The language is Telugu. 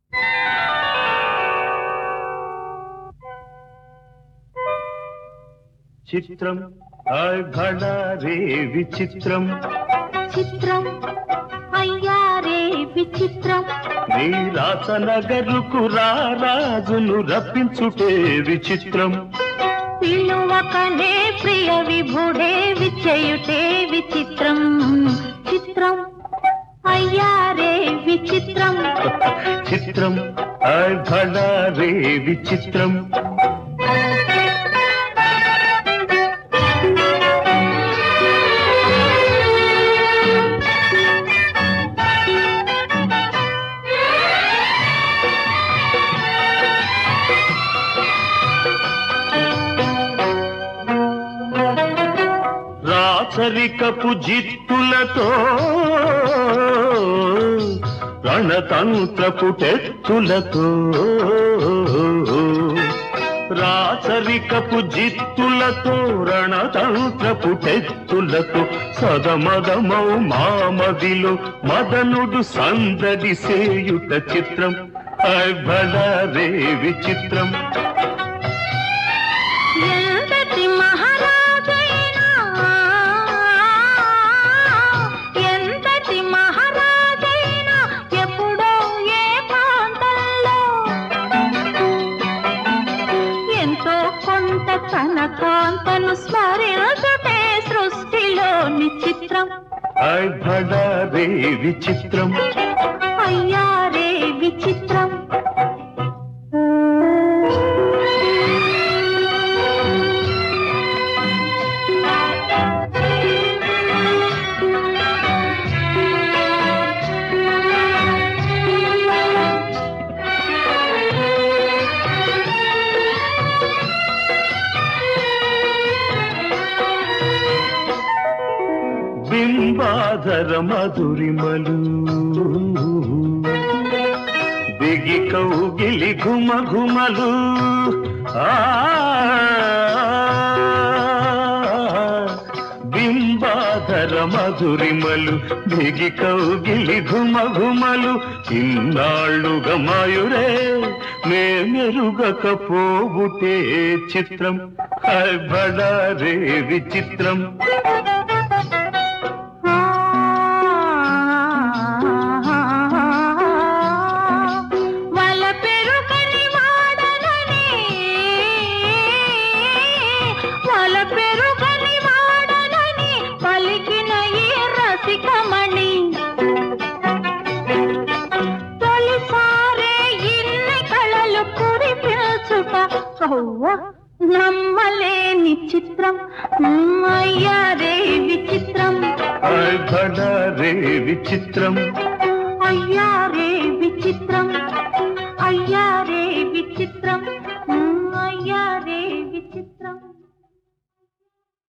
చిత్రం భళా రే విచిత్రం చిత్రం అయ్యా రే విచిత్రం నీ రాసనగరుకు రాజును రప్పించుటే విచిత్రం పిలువకనే ప్రియ విభుడే విచయుటే విచిత్రం చిత్రం అయ్యా రే విచిత్రం చిత్రం భళా రే విచిత్రం రాచరికపు జిత్తులతో రణతంత్రపు టెత్తులతో రాచరికపు జిత్తులతో రణతంత్రపు టెత్తులతో సదమదమౌ మామదిలో మదనుడు సందడి సేయుట చిత్రం భళా రే విచిత్రం ఎంతటి మహారాజైనా ఎంతటి మహారాజైనా ఎప్పుడో ఏ ప్రాంతంలో ఎంతో కొంత తన కాంతను స్మరించుటే సృష్టిలోని చిత్రం భళా రే విచిత్రం అయ్యా రే విచిత్రం బింబాధర మధురిమలు దిగి కౌగిలి ఘుమ ఘుమలు బింబాధర మధురిమలు దిగి కౌగిలి ఘుమ ఘుమలు ఇన్నాళ్ళుగా మాయురే మెరుగకపోవుటే చిత్రం భళా రే విచిత్రం పలికిన ఈ రసికమణి తొలిసారే ఇన్ని కళలు కురిపించుట నమ్మలేని చిత్రం అయ్యా రే విచిత్రం భళా రే విచిత్రం అయ్యా రే విచిత్రం అయ్యా రే విచిత్రం